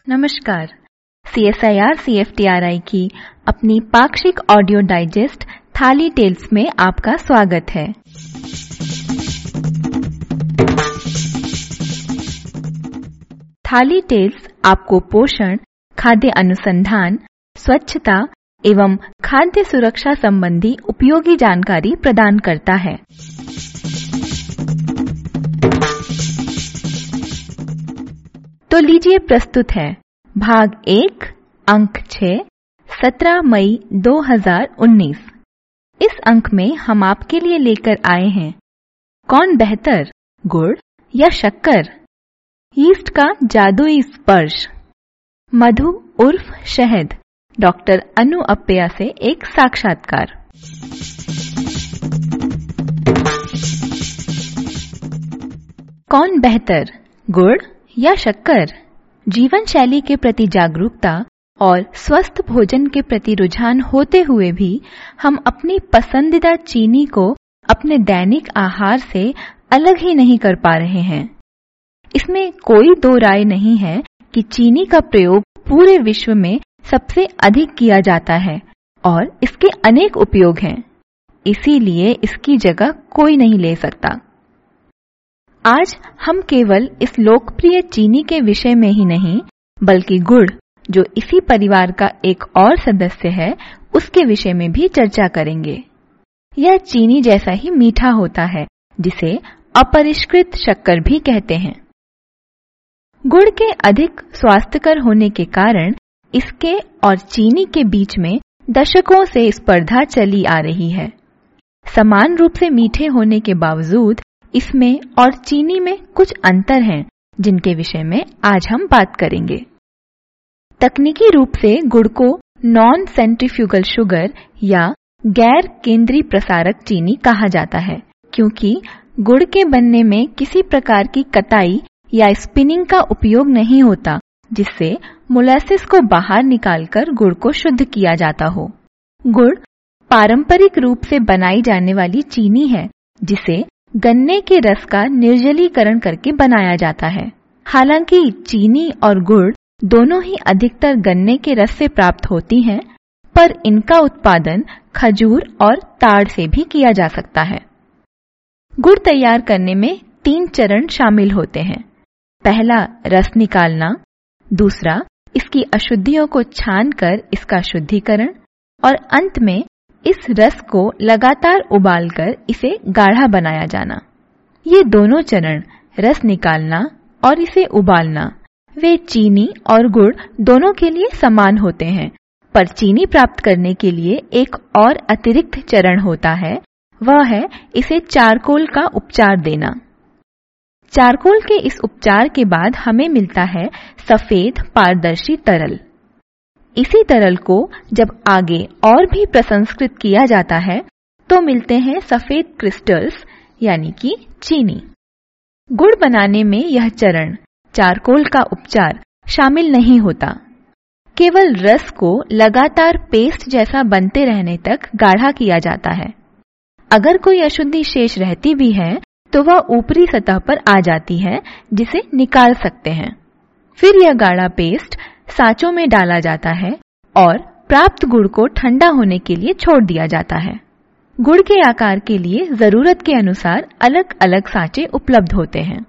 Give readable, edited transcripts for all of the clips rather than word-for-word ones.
नमस्कार। CSIR CFTRI की अपनी पाक्षिक ऑडियो डाइजेस्ट थाली टेल्स में आपका स्वागत है। थाली टेल्स आपको पोषण, खाद्य अनुसंधान, स्वच्छता एवं खाद्य सुरक्षा संबंधी उपयोगी जानकारी प्रदान करता है। तो लीजिए प्रस्तुत है भाग 1 अंक 6 17 मई 2019। इस अंक में हम आपके लिए लेकर आए हैं कौन बेहतर, गुड़ या शक्कर? यीस्ट का जादुई स्पर्श। मधु उर्फ शहद, डॉक्टर अनु अप्पैया से एक साक्षात्कार। कौन बेहतर, गुड़ या शक्कर? जीवन शैली के प्रति जागरूकता और स्वस्थ भोजन के प्रति रुझान होते हुए भी हम अपनी पसंदीदा चीनी को अपने दैनिक आहार से अलग ही नहीं कर पा रहे हैं। इसमें कोई दो राय नहीं है कि चीनी का प्रयोग पूरे विश्व में सबसे अधिक किया जाता है और इसके अनेक उपयोग हैं। इसीलिए इसकी जगह कोई नहीं ले सकता। आज हम केवल इस लोकप्रिय चीनी के विषय में ही नहीं, बल्कि गुड़, जो इसी परिवार का एक और सदस्य है, उसके विषय में भी चर्चा करेंगे। यह चीनी जैसा ही मीठा होता है, जिसे अपरिष्कृत शक्कर भी कहते हैं। गुड़ के अधिक स्वास्थ्यकर होने के कारण इसके और चीनी के बीच में दशकों से स्पर्धा चली आ रही है। समान रूप से मीठे होने के बावजूद इसमें और चीनी में कुछ अंतर हैं, जिनके विषय में आज हम बात करेंगे। तकनीकी रूप से गुड़ को नॉन सेंट्रीफ्यूगल शुगर या गैर केंद्रीय प्रसारक चीनी कहा जाता है, क्योंकि गुड़ के बनने में किसी प्रकार की कताई या स्पिनिंग का उपयोग नहीं होता, जिससे मोलासिस को बाहर निकालकर गुड़ को शुद्ध किया जाता हो। गुड़ पारंपरिक रूप से बनाई जाने वाली चीनी है, जिसे गन्ने के रस का निर्जलीकरण करके बनाया जाता है। हालांकि चीनी और गुड़ दोनों ही अधिकतर गन्ने के रस से प्राप्त होती हैं, पर इनका उत्पादन खजूर और ताड़ से भी किया जा सकता है। गुड़ तैयार करने में 3 चरण शामिल होते हैं। पहला रस निकालना, दूसरा इसकी अशुद्धियों को छानकर इसका शुद्धिकरण, और अंत में इस रस को लगातार उबालकर इसे गाढ़ा बनाया जाना। ये दोनों चरण, रस निकालना और इसे उबालना, वे चीनी और गुड़ दोनों के लिए समान होते हैं, पर चीनी प्राप्त करने के लिए एक और अतिरिक्त चरण होता है, वह है इसे चारकोल का उपचार देना। चारकोल के इस उपचार के बाद हमें मिलता है सफेद पारदर्शी तरल। इसी तरल को जब आगे और भी प्रसंस्कृत किया जाता है तो मिलते हैं सफेद क्रिस्टल्स, यानी कि चीनी। गुड़ बनाने में यह चरण, चारकोल का उपचार, शामिल नहीं होता। केवल रस को लगातार पेस्ट जैसा बनते रहने तक गाढ़ा किया जाता है। अगर कोई अशुद्धि शेष रहती भी है तो वह ऊपरी सतह पर आ जाती है, जिसे निकाल सकते हैं। फिर यह गाढ़ा पेस्ट साँचों में डाला जाता है और प्राप्त गुड़ को ठंडा होने के लिए छोड़ दिया जाता है। गुड़ के आकार के लिए जरूरत के अनुसार अलग अलग साँचे उपलब्ध होते हैं।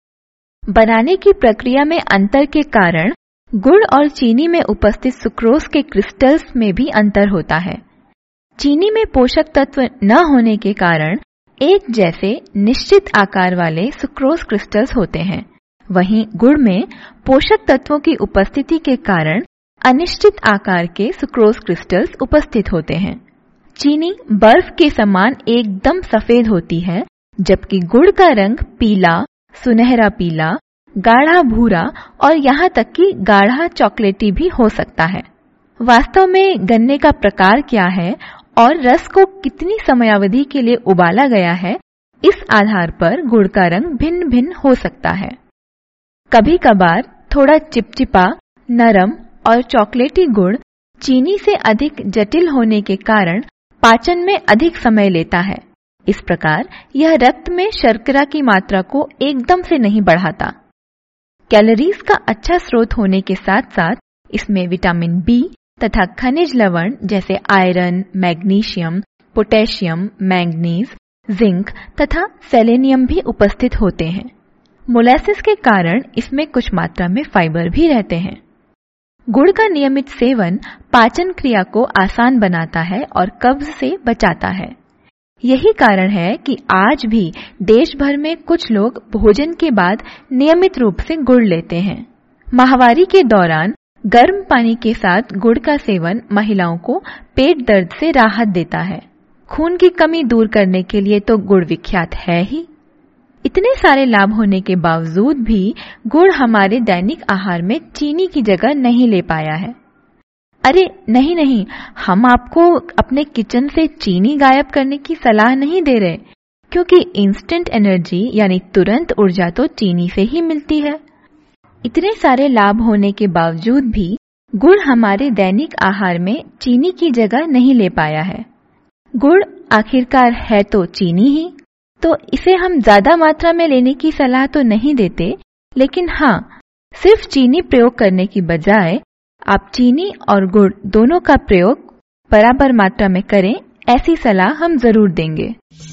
बनाने की प्रक्रिया में अंतर के कारण गुड़ और चीनी में उपस्थित सुक्रोज के क्रिस्टल्स में भी अंतर होता है। चीनी में पोषक तत्व न होने के कारण एक जैसे निश्चित आकार वाले सुक्रोज क्रिस्टल्स होते हैं, वहीं गुड़ में पोषक तत्वों की उपस्थिति के कारण अनिश्चित आकार के सुक्रोज क्रिस्टल्स उपस्थित होते हैं। चीनी बर्फ के समान एकदम सफेद होती है, जबकि गुड़ का रंग पीला, सुनहरा पीला, गाढ़ा भूरा और यहाँ तक कि गाढ़ा चॉकलेटी भी हो सकता है। वास्तव में गन्ने का प्रकार क्या है और रस को कितनी समयावधि के लिए उबाला गया है, इस आधार पर गुड़ का रंग भिन्न भिन्न हो सकता है। कभी कभार थोड़ा चिपचिपा, नरम और चॉकलेटी गुड़ चीनी से अधिक जटिल होने के कारण पाचन में अधिक समय लेता है। इस प्रकार यह रक्त में शर्करा की मात्रा को एकदम से नहीं बढ़ाता। कैलोरीज का अच्छा स्रोत होने के साथ साथ इसमें विटामिन बी तथा खनिज लवण जैसे iron, magnesium, potassium, manganese, zinc तथा सेलेनियम भी उपस्थित होते हैं। मोलासिस के कारण इसमें कुछ मात्रा में फाइबर भी रहते हैं। गुड़ का नियमित सेवन पाचन क्रिया को आसान बनाता है और कब्ज से बचाता है। यही कारण है कि आज भी देश भर में कुछ लोग भोजन के बाद नियमित रूप से गुड़ लेते हैं। माहवारी के दौरान गर्म पानी के साथ गुड़ का सेवन महिलाओं को पेट दर्द से राहत देता है। खून की कमी दूर करने के लिए तो गुड़ विख्यात है ही। इतने सारे लाभ होने के बावजूद भी गुड़ हमारे दैनिक आहार में चीनी की जगह नहीं ले पाया है। अरे नहीं, हम आपको अपने किचन से चीनी गायब करने की सलाह नहीं दे रहे, क्योंकि इंस्टेंट एनर्जी यानी तुरंत ऊर्जा तो चीनी से ही मिलती है। इतने सारे लाभ होने के बावजूद भी गुड़ हमारे दैनिक आहार में चीनी की जगह नहीं ले पाया है। गुड़ आखिरकार है तो चीनी ही, तो इसे हम ज्यादा मात्रा में लेने की सलाह तो नहीं देते, लेकिन हाँ, सिर्फ चीनी प्रयोग करने की बजाय आप चीनी और गुड़ दोनों का प्रयोग बराबर मात्रा में करें, ऐसी सलाह हम जरूर देंगे।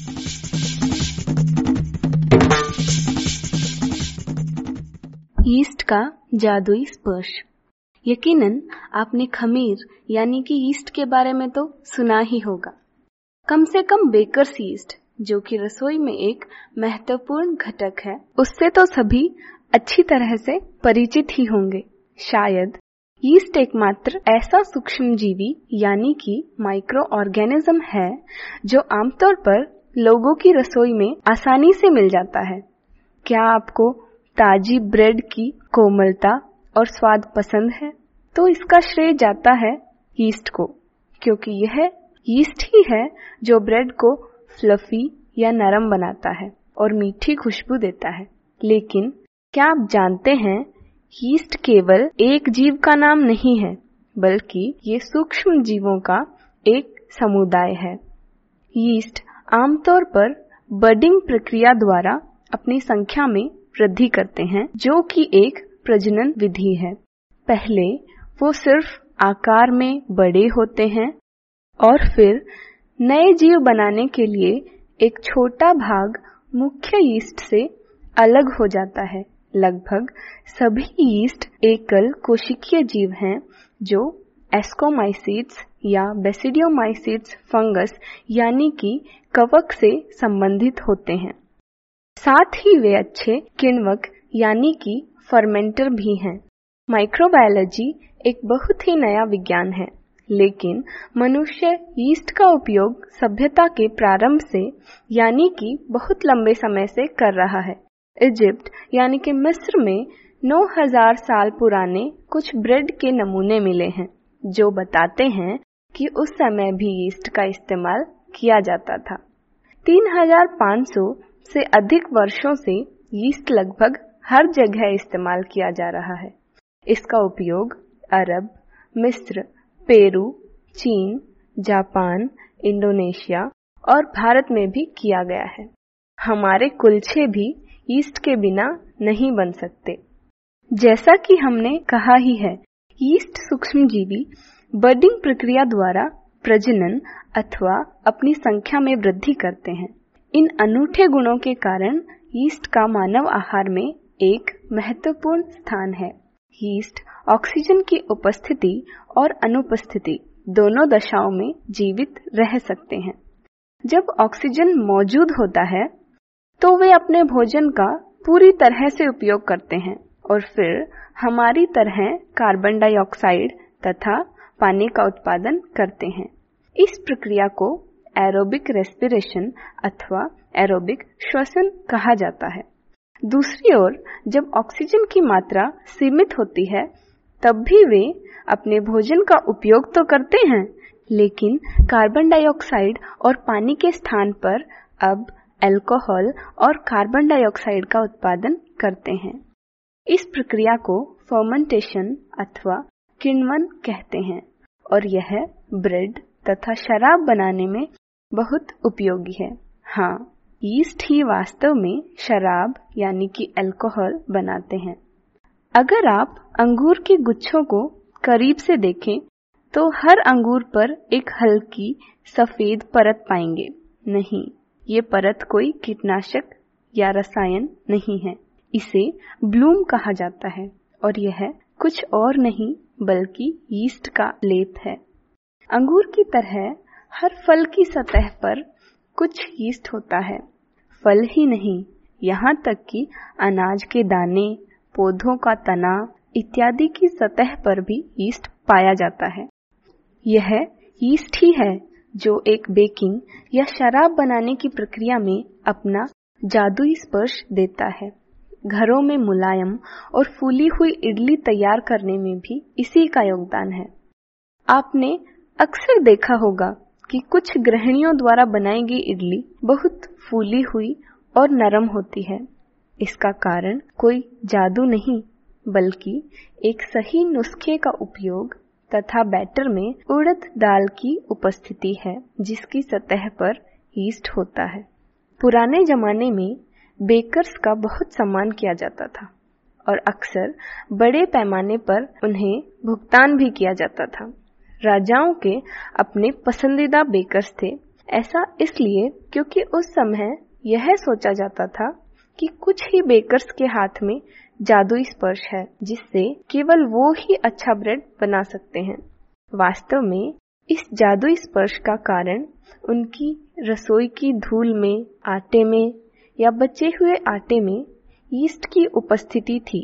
यीस्ट का जादुई स्पर्श। यकीनन आपने खमीर यानी कि यीस्ट के बारे में तो सुना ही होगा। कम से कम बेकर्स यीस्ट, जो कि रसोई में एक महत्वपूर्ण घटक है, उससे तो सभी अच्छी तरह से परिचित ही होंगे। शायद यीस्ट एकमात्र ऐसा सूक्ष्म जीवी यानी कि माइक्रो ऑर्गेनिज्म है जो आमतौर पर लोगों की रसोई में आसानी से मिल जाता है। क्या आपको ताजी ब्रेड की कोमलता और स्वाद पसंद है? तो इसका श्रेय जाता है यीस्ट को, क्योंकि यह यीस्ट ही है जो ब्रेड को फ्लफी या नरम बनाता है और मीठी खुशबू देता है। लेकिन क्या आप जानते हैं, यीस्ट केवल एक जीव का नाम नहीं है, बल्कि ये सूक्ष्म जीवों का एक समुदाय है। यीस्ट आमतौर पर बडिंग प्रक्रिया द्वारा अपनी संख्या में वृद्धि करते हैं, जो कि एक प्रजनन विधि है। पहले वो सिर्फ आकार में बड़े होते हैं और फिर नए जीव बनाने के लिए एक छोटा भाग मुख्य यीस्ट से अलग हो जाता है। लगभग सभी यीस्ट एकल कोशिकीय जीव हैं जो एस्कोमाइसीट्स या बेसिडियोमाइसीट्स फंगस यानी कि कवक से संबंधित होते हैं। साथ ही वे अच्छे किण्वक यानी कि फर्मेंटर भी हैं। माइक्रोबायोलॉजी एक बहुत ही नया विज्ञान है, लेकिन मनुष्य यीस्ट का उपयोग सभ्यता के प्रारंभ से यानी कि बहुत लंबे समय से कर रहा है। इजिप्ट यानी कि मिस्र में 9000 साल पुराने कुछ ब्रेड के नमूने मिले हैं, जो बताते हैं कि उस समय भी यीस्ट का इस्तेमाल किया जाता था। 3500 से अधिक वर्षों से यीस्ट लगभग हर जगह इस्तेमाल किया जा रहा है। इसका उपयोग अरब, मिस्र, पेरू, चीन, जापान, इंडोनेशिया और भारत में भी किया गया है। हमारे कुलछे भी यीस्ट के बिना नहीं बन सकते। जैसा कि हमने कहा ही है, यीस्ट सूक्ष्मजीवी बडिंग प्रक्रिया द्वारा प्रजनन अथवा अपनी संख्या में वृद्धि करते हैं। इन अनूठे गुणों के कारण यीस्ट का मानव आहार में एक महत्वपूर्ण स्थान है। यीस्ट ऑक्सीजन की उपस्थिति और अनुपस्थिति दोनों दशाओं में जीवित रह सकते हैं। जब ऑक्सीजन मौजूद होता है तो वे अपने भोजन का पूरी तरह से उपयोग करते हैं और फिर हमारी तरह कार्बन डाइऑक्साइड तथा पानी का उत्पादन करते हैं। इस प्रक्रिया को एरोबिक रेस्पिरेशन अथवा एरोबिक श्वसन कहा जाता है। दूसरी ओर जब ऑक्सीजन की मात्रा सीमित होती है तब भी वे अपने भोजन का उपयोग तो करते हैं, लेकिन कार्बन डाइऑक्साइड और पानी के स्थान पर अब अल्कोहल और कार्बन डाइऑक्साइड का उत्पादन करते हैं। इस प्रक्रिया को फर्मेंटेशन अथवा किण्वन कहते हैं और यह ब्रेड तथा शराब बनाने में बहुत उपयोगी है। हाँ, यीस्ट ही वास्तव में शराब यानी कि अल्कोहल बनाते हैं। अगर आप अंगूर के गुच्छों को करीब से देखें तो हर अंगूर पर एक हल्की सफेद परत पाएंगे। नहीं, ये परत कोई कीटनाशक या रसायन नहीं है। इसे ब्लूम कहा जाता है और यह कुछ और नहीं बल्कि यीस्ट का लेप है। अंगूर की तरह हर फल की सतह पर कुछ यीस्ट होता है। फल ही नहीं, यहाँ तक कि अनाज के दाने, पौधों का तना इत्यादि की सतह पर भी यीस्ट पाया जाता है। यह यीस्ट ही है जो एक बेकिंग या शराब बनाने की प्रक्रिया में अपना जादुई स्पर्श देता है। घरों में मुलायम और फूली हुई इडली तैयार करने में भी इसी का योगदान है। आपने अक्सर देखा होगा कि कुछ गृहिणियों द्वारा बनाई गई इडली बहुत फूली हुई और नरम होती है। इसका कारण कोई जादू नहीं बल्कि एक सही नुस्खे का उपयोग तथा बैटर में उड़द दाल की उपस्थिति है जिसकी सतह पर यीस्ट होता है। पुराने जमाने में बेकर्स का बहुत सम्मान किया जाता था और अक्सर बड़े पैमाने पर उन्हें भुगतान भी किया जाता था। राजाओं के अपने पसंदीदा बेकर्स थे। ऐसा इसलिए क्योंकि उस समय यह सोचा जाता था कि कुछ ही बेकर्स के हाथ में जादुई स्पर्श है जिससे केवल वो ही अच्छा ब्रेड बना सकते हैं। वास्तव में इस जादुई स्पर्श का कारण उनकी रसोई की धूल में, आटे में या बचे हुए आटे में यीस्ट की उपस्थिति थी।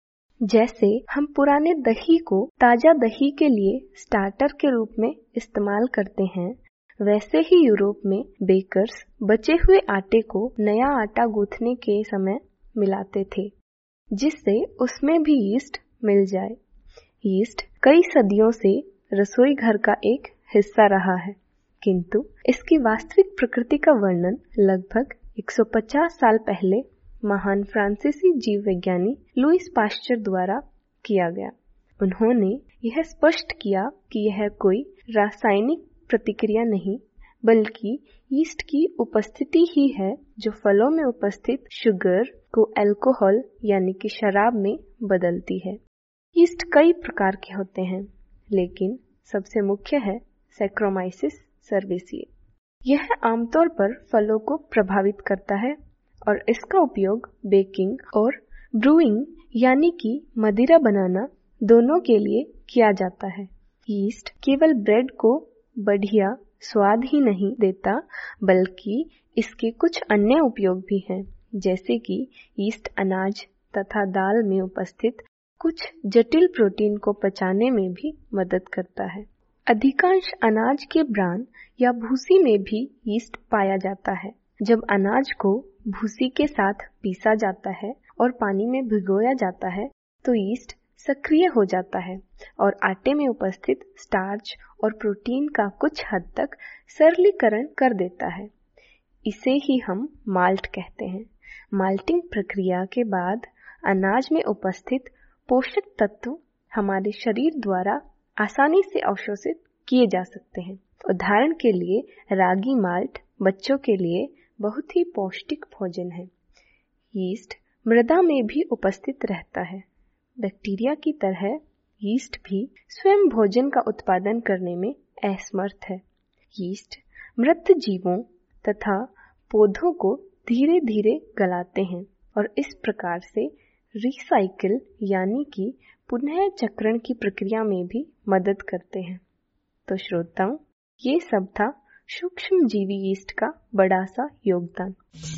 जैसे हम पुराने दही को ताजा दही के लिए स्टार्टर के रूप में इस्तेमाल करते हैं, वैसे ही यूरोप में बेकर्स बचे हुए आटे को नया आटा गूंथने के समय मिलाते थे जिससे उसमें भी यीस्ट मिल जाए। यीस्ट कई सदियों से रसोई घर का एक हिस्सा रहा है, किंतु इसकी वास्तविक प्रकृति का वर्णन लगभग 150 साल पहले महान फ्रांसीसी जीव विज्ञानी लुईस पाश्चर द्वारा किया गया। उन्होंने यह स्पष्ट किया कि यह कोई रासायनिक प्रतिक्रिया नहीं बल्कि यीस्ट की उपस्थिति ही है जो फलों में उपस्थित शुगर को अल्कोहल यानी कि शराब में बदलती है। यीस्ट कई प्रकार के होते हैं लेकिन सबसे मुख्य है सैक्रोमाइसिस सर्वेसिए। यह आमतौर पर फलों को प्रभावित करता है और इसका उपयोग बेकिंग और ब्रूइंग यानी कि मदिरा बनाना दोनों के लिए किया जाता है। यीस्ट केवल ब्रेड को बढ़िया स्वाद ही नहीं देता बल्कि इसके कुछ अन्य उपयोग भी हैं, जैसे कि यीस्ट अनाज तथा दाल में उपस्थित कुछ जटिल प्रोटीन को पचाने में भी मदद करता है। अधिकांश अनाज के ब्रान या भूसी में भी यीस्ट पाया जाता है। जब अनाज को भूसी के साथ पीसा जाता है और पानी में भिगोया जाता है तो यीस्ट सक्रिय हो जाता है और आटे में उपस्थित स्टार्च और प्रोटीन का कुछ हद तक सरलीकरण कर देता है। इसे ही हम माल्ट कहते हैं। माल्टिंग प्रक्रिया के बाद अनाज में उपस्थित पोषक तत्व हमारे शरीर द्वारा आसानी से अवशोषित किए जा सकते हैं। उदाहरण के लिए रागी माल्ट बच्चों के लिए बहुत ही पौष्टिक भोजन है। यीस्ट मृदा में भी उपस्थित रहता है। बैक्टीरिया की तरह यीस्ट भी स्वयं भोजन का उत्पादन करने में असमर्थ है। यीस्ट मृत जीवों तथा पौधों को धीरे धीरे गलाते हैं और इस प्रकार से रिसाइकिल यानी कि पुनः चक्रण की प्रक्रिया में भी मदद करते हैं। तो श्रोताओं, ये सब था सूक्ष्म जीवी यीस्ट का बड़ा सा योगदान।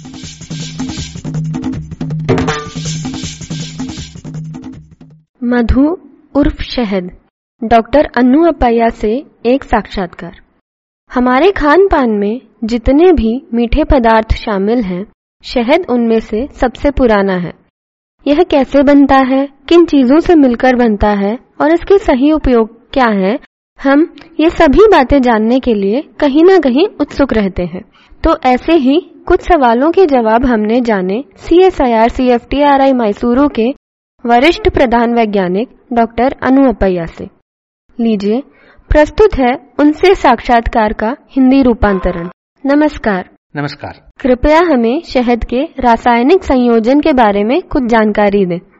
मधु उर्फ शहद, डॉक्टर अन्नू अप्पैया से एक साक्षात्कार। हमारे खान पान में जितने भी मीठे पदार्थ शामिल हैं, शहद उनमें से सबसे पुराना है। यह कैसे बनता है, किन चीजों से मिलकर बनता है और इसके सही उपयोग क्या है, हम ये सभी बातें जानने के लिए कहीं ना कहीं उत्सुक रहते हैं। तो ऐसे ही कुछ सवालों के जवाब हमने जाने CSIR CFTRI मैसूरू के वरिष्ठ प्रधान वैज्ञानिक डॉक्टर अन्नू अप्पैया से। लीजिए प्रस्तुत है उनसे साक्षात्कार का हिंदी रूपांतरण। नमस्कार। नमस्कार। कृपया हमें शहद के रासायनिक संयोजन के बारे में कुछ जानकारी दें।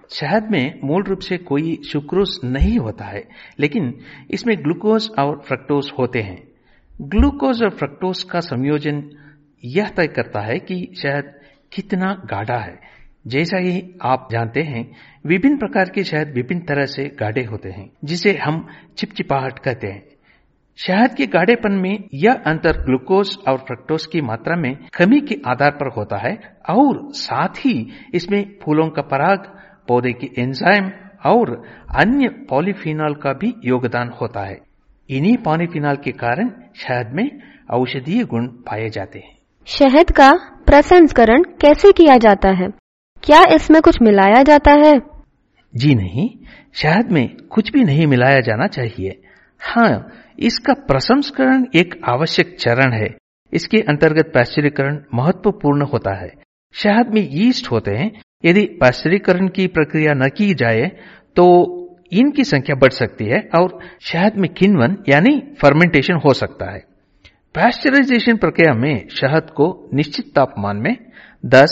शहद में मूल रूप से कोई सुक्रोज नहीं होता है, लेकिन इसमें ग्लूकोज और फ्रक्टोज होते हैं। ग्लूकोज और फ्रक्टोज का संयोजन यह तय करता है कि शहद कितना गाढ़ा है। जैसा ही आप जानते हैं, विभिन्न प्रकार के शहद विभिन्न तरह से गाढ़े होते हैं, जिसे हम चिपचिपाहट कहते हैं। शहद के गाढ़ेपन में यह अंतर ग्लूकोज और फ्रक्टोज की मात्रा में कमी के आधार पर होता है और साथ ही इसमें फूलों का पराग, पौधे की एंजाइम और अन्य पॉलीफिनॉल का भी योगदान होता है। इन्हीं पॉलीफिनॉल के कारण शहद में औषधीय गुण पाए जाते हैं। शहद का प्रसंस्करण कैसे किया जाता है? क्या इसमें कुछ मिलाया जाता है? जी नहीं, शहद में कुछ भी नहीं मिलाया जाना चाहिए। हाँ, इसका प्रसंस्करण एक आवश्यक चरण है। इसके अंतर्गत पाश्चुरीकरण महत्वपूर्ण होता है। शहद में यीस्ट होते हैं। यदि पाश्चुरीकरण की प्रक्रिया न की जाए तो इनकी संख्या बढ़ सकती है और शहद में किण्वन यानी फर्मेंटेशन हो सकता है। पाश्चराइजेशन प्रक्रिया में शहद को निश्चित तापमान में 10,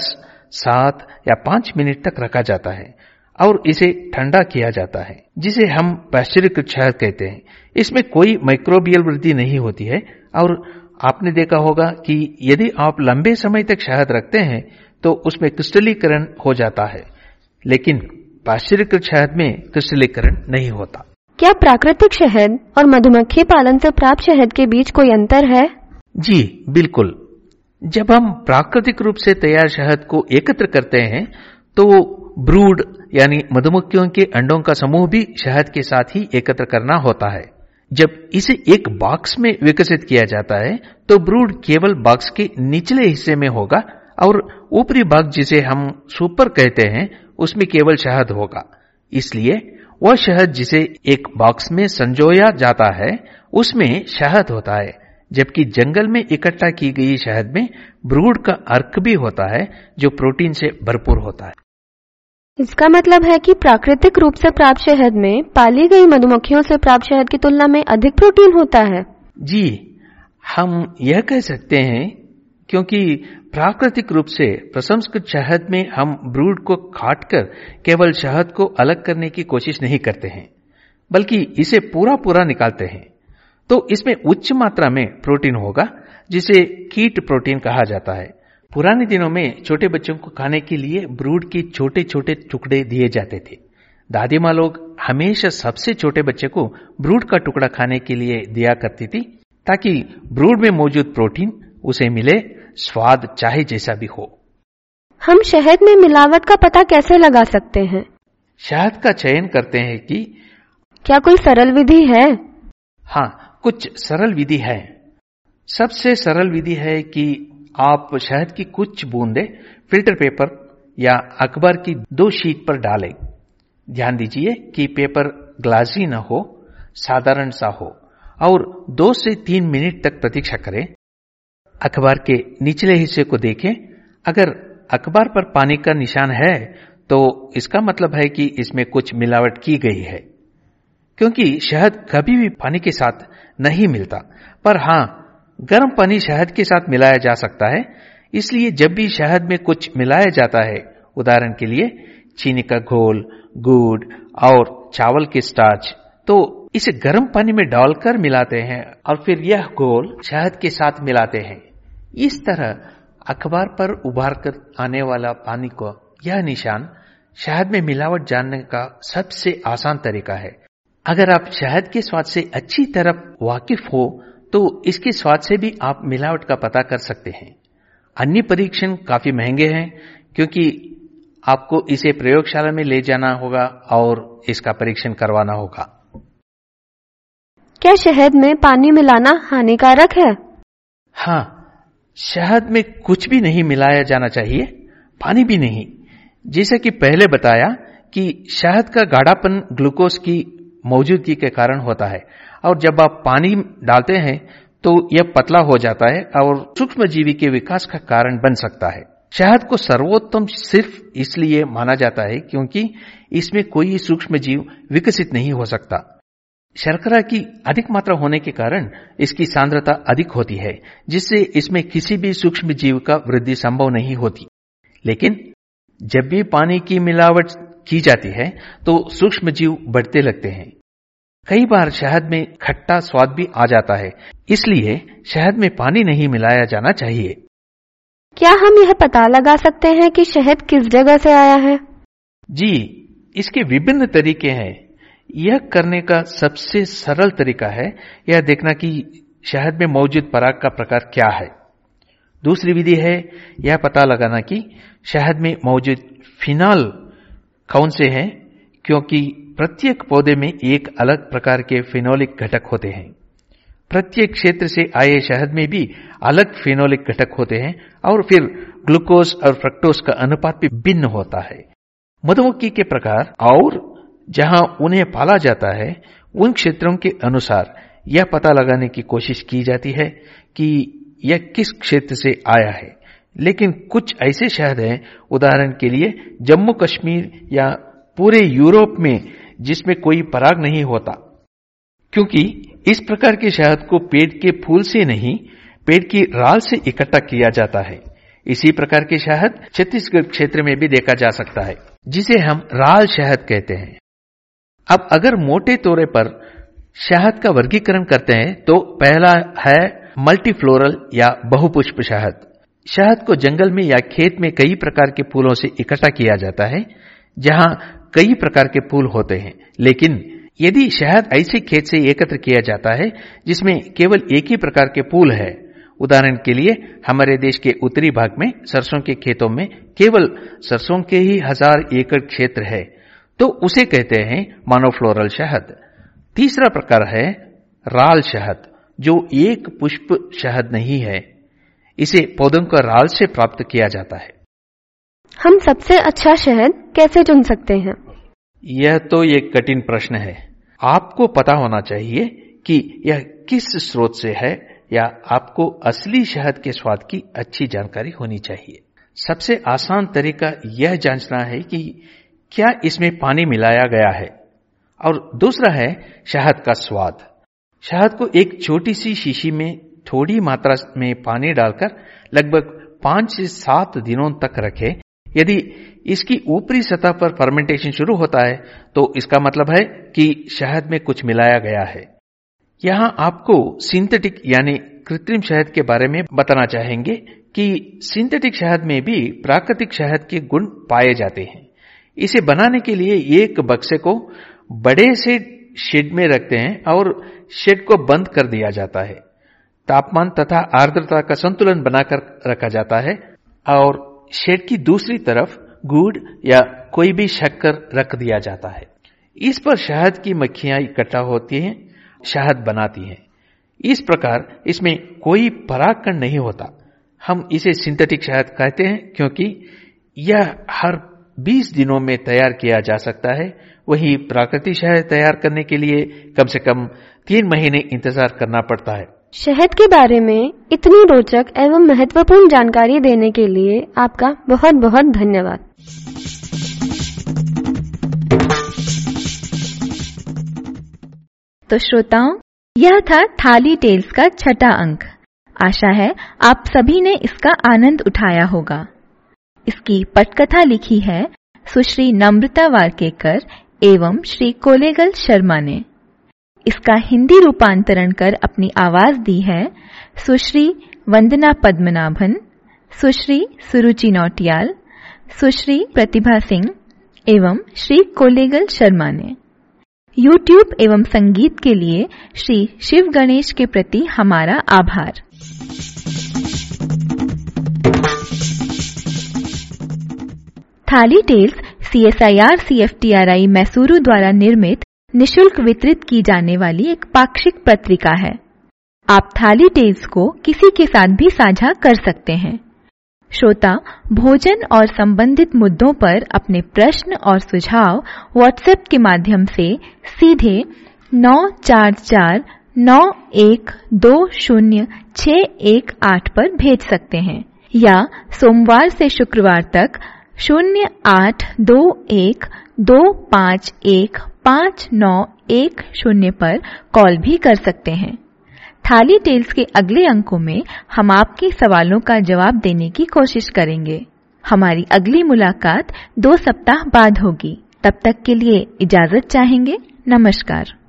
7 या 5 मिनट तक रखा जाता है और इसे ठंडा किया जाता है, जिसे हम पाश्चुरीकृत शहद कहते हैं। इसमें कोई माइक्रोबियल वृद्धि नहीं होती है और आपने देखा होगा कि यदि आप लंबे समय तक शहद रखते हैं तो उसमें क्रिस्टलीकरण हो जाता है, लेकिन पाश्चुरीकृत शहद में क्रिस्टलीकरण नहीं होता। क्या प्राकृतिक शहद और मधुमक्खी पालन से प्राप्त शहद के बीच कोई अंतर है? जी बिल्कुल। जब हम प्राकृतिक रूप से तैयार शहद को एकत्र करते हैं तो ब्रूड यानी मधुमक्खियों के अंडों का समूह भी शहद के साथ ही एकत्र करना होता है। जब इसे एक बॉक्स में विकसित किया जाता है तो ब्रूड केवल बॉक्स के निचले हिस्से में होगा और ऊपरी भाग, जिसे हम सुपर कहते हैं, उसमें केवल शहद होगा। इसलिए वह शहद जिसे एक बॉक्स में संजोया जाता है उसमें शहद होता है, जबकि जंगल में इकट्ठा की गई शहद में ब्रूड का अर्क भी होता है जो प्रोटीन से भरपूर होता है। इसका मतलब है कि प्राकृतिक रूप से प्राप्त शहद में पाली गई मधुमक्खियों से प्राप्त शहद की तुलना में अधिक प्रोटीन होता है। जी, हम यह कह सकते हैं, क्योंकि प्राकृतिक रूप से प्रसंस्कृत शहद में हम ब्रूड को काटकर केवल शहद को अलग करने की कोशिश नहीं करते हैं, बल्कि इसे पूरा निकालते हैं। तो इसमें उच्च मात्रा में प्रोटीन होगा, जिसे कीट प्रोटीन कहा जाता है। पुराने दिनों में छोटे बच्चों को खाने के लिए ब्रूड के छोटे छोटे टुकड़े दिए जाते थे। दादी माँ लोग हमेशा सबसे छोटे बच्चे को ब्रूड का टुकड़ा खाने के लिए दिया करती थी, ताकि ब्रूड में मौजूद प्रोटीन उसे मिले, स्वाद चाहे जैसा भी हो। हम शहद में मिलावट का पता कैसे लगा सकते हैं? शहद का चयन करते हैं कि क्या कोई सरल विधि है? हाँ, कुछ सरल विधि है। सबसे सरल विधि है कि आप शहद की कुछ बूंदें फिल्टर पेपर या अखबार की 2 शीट पर डालें। ध्यान दीजिए कि पेपर ग्लासी न हो, साधारण सा हो, और 2 से 3 मिनट तक प्रतीक्षा करें। अखबार के निचले हिस्से को देखें। अगर अखबार पर पानी का निशान है तो इसका मतलब है कि इसमें कुछ मिलावट की गई है, क्योंकि शहद कभी भी पानी के साथ नहीं मिलता। पर हाँ, गर्म पानी शहद के साथ मिलाया जा सकता है। इसलिए जब भी शहद में कुछ मिलाया जाता है, उदाहरण के लिए चीनी का घोल, गुड़ और चावल के स्टार्च, तो इसे गर्म पानी में डालकर मिलाते हैं और फिर यह घोल शहद के साथ मिलाते हैं। इस तरह अखबार पर उबार कर आने वाला पानी को यह निशान शहद में मिलावट जानने का सबसे आसान तरीका है। अगर आप शहद के स्वाद से अच्छी तरह वाकिफ हो तो इसके स्वाद से भी आप मिलावट का पता कर सकते हैं। अन्य परीक्षण काफी महंगे हैं, क्योंकि आपको इसे प्रयोगशाला में ले जाना होगा और इसका परीक्षण करवाना होगा। क्या शहद में पानी मिलाना हानिकारक है? हाँ, शहद में कुछ भी नहीं मिलाया जाना चाहिए, पानी भी नहीं। जैसे कि पहले बताया कि शहद का गाढ़ापन ग्लूकोज की मौजूदगी के कारण होता है, और जब आप पानी डालते हैं तो यह पतला हो जाता है और सूक्ष्मजीवी के विकास का कारण बन सकता है। शहद को सर्वोत्तम सिर्फ इसलिए माना जाता है क्योंकि इसमें कोई सूक्ष्मजीव विकसित नहीं हो सकता। शर्करा की अधिक मात्रा होने के कारण इसकी सांद्रता अधिक होती है, जिससे इसमें किसी भी सूक्ष्मजीव का वृद्धि संभव नहीं होती। लेकिन जब भी पानी की मिलावट की जाती है तो सूक्ष्म जीव बढ़ते लगते हैं। कई बार शहद में खट्टा स्वाद भी आ जाता है, इसलिए शहद में पानी नहीं मिलाया जाना चाहिए। क्या हम यह पता लगा सकते हैं कि शहद किस जगह से आया है? जी, इसके विभिन्न तरीके हैं। यह करने का सबसे सरल तरीका है यह देखना कि शहद में मौजूद पराग का प्रकार क्या है। दूसरी विधि है यह पता लगाना कि शहद में मौजूद फिनॉल कौन से हैं, क्योंकि प्रत्येक पौधे में एक अलग प्रकार के फिनोलिक घटक होते हैं। प्रत्येक क्षेत्र से आए शहद में भी अलग फिनोलिक घटक होते हैं और फिर ग्लूकोज और फ्रक्टोज का अनुपात भी भिन्न होता है। मधुमक्खी के प्रकार और जहां उन्हें पाला जाता है उन क्षेत्रों के अनुसार यह पता लगाने की कोशिश की जाती है कि यह किस क्षेत्र से आया है। लेकिन कुछ ऐसे शहद हैं, उदाहरण के लिए जम्मू कश्मीर या पूरे यूरोप में, जिसमें कोई पराग नहीं होता, क्योंकि इस प्रकार के शहद को पेड़ के फूल से नहीं, पेड़ की राल से इकट्ठा किया जाता है। इसी प्रकार के शहद छत्तीसगढ़ क्षेत्र में भी देखा जा सकता है, जिसे हम राल शहद कहते हैं। अब अगर मोटे तौर पर शहद का वर्गीकरण करते हैं तो पहला है मल्टीफ्लोरल या बहुपुष्प शहद। शहद को जंगल में या खेत में कई प्रकार के फूलों से इकट्ठा किया जाता है, जहां कई प्रकार के फूल होते हैं। लेकिन यदि शहद ऐसे खेत से एकत्र किया जाता है जिसमें केवल एक ही प्रकार के फूल है, उदाहरण के लिए हमारे देश के उत्तरी भाग में सरसों के खेतों में केवल सरसों के ही 1000 एकड़ क्षेत्र है, तो उसे कहते हैं मोनोफ्लोरल शहद। तीसरा प्रकार है राल शहद, जो एक पुष्प शहद नहीं है। इसे पौधों का राल से प्राप्त किया जाता है। हम सबसे अच्छा शहद कैसे चुन सकते हैं? यह तो एक कठिन प्रश्न है। आपको पता होना चाहिए कि यह किस स्रोत से है, या आपको असली शहद के स्वाद की अच्छी जानकारी होनी चाहिए। सबसे आसान तरीका यह जांचना है कि क्या इसमें पानी मिलाया गया है, और दूसरा है शहद का स्वाद। शहद को एक छोटी सी शीशी में थोड़ी मात्रा में पानी डालकर लगभग 5 से 7 दिनों तक रखें। यदि इसकी ऊपरी सतह पर फर्मेंटेशन शुरू होता है तो इसका मतलब है कि शहद में कुछ मिलाया गया है। यहां आपको सिंथेटिक यानी कृत्रिम शहद के बारे में बताना चाहेंगे कि सिंथेटिक शहद में भी प्राकृतिक शहद के गुण पाए जाते हैं। इसे बनाने के लिए एक बक्से को बड़े से शेड में रखते हैं और शेड को बंद कर दिया जाता है। तापमान तथा आर्द्रता का संतुलन बनाकर रखा जाता है और शेड की दूसरी तरफ गुड़ या कोई भी शक्कर रख दिया जाता है। इस पर शहद की मक्खियां इकट्ठा होती हैं, शहद बनाती हैं। इस प्रकार इसमें कोई परागकण नहीं होता। हम इसे सिंथेटिक शहद कहते हैं क्योंकि यह हर 20 दिनों में तैयार किया जा सकता है। वही प्राकृतिक शहद तैयार करने के लिए कम से कम 3 महीने इंतजार करना पड़ता है। शहद के बारे में इतनी रोचक एवं महत्वपूर्ण जानकारी देने के लिए आपका बहुत बहुत धन्यवाद। तो श्रोताओं, यह था थाली टेल्स का 6वां अंक। आशा है आप सभी ने इसका आनंद उठाया होगा। इसकी पटकथा लिखी है सुश्री नम्रता वारकेकर एवं श्री कोलेगल शर्मा ने। इसका हिंदी रूपांतरण कर अपनी आवाज दी है सुश्री वंदना पद्मनाभन, सुश्री सुरुचि नौटियाल, सुश्री प्रतिभा सिंह एवं श्री कोलेगल शर्मा ने। YouTube एवं संगीत के लिए श्री शिव गणेश के प्रति हमारा आभार। थाली टेल्स CSIR CFTRI मैसूरू द्वारा निर्मित निशुल्क वितरित की जाने वाली एक पाक्षिक पत्रिका है। आप थाली टेल्स को किसी के साथ भी साझा कर सकते हैं। श्रोता भोजन और संबंधित मुद्दों पर अपने प्रश्न और सुझाव व्हाट्सएप के माध्यम से सीधे 9449120618 पर भेज सकते हैं, या सोमवार से शुक्रवार तक 0821251510 पर कॉल भी कर सकते हैं। थाली टेल्स के अगले अंकों में हम आपके सवालों का जवाब देने की कोशिश करेंगे। हमारी अगली मुलाकात 2 सप्ताह बाद होगी। तब तक के लिए इजाजत चाहेंगे। नमस्कार।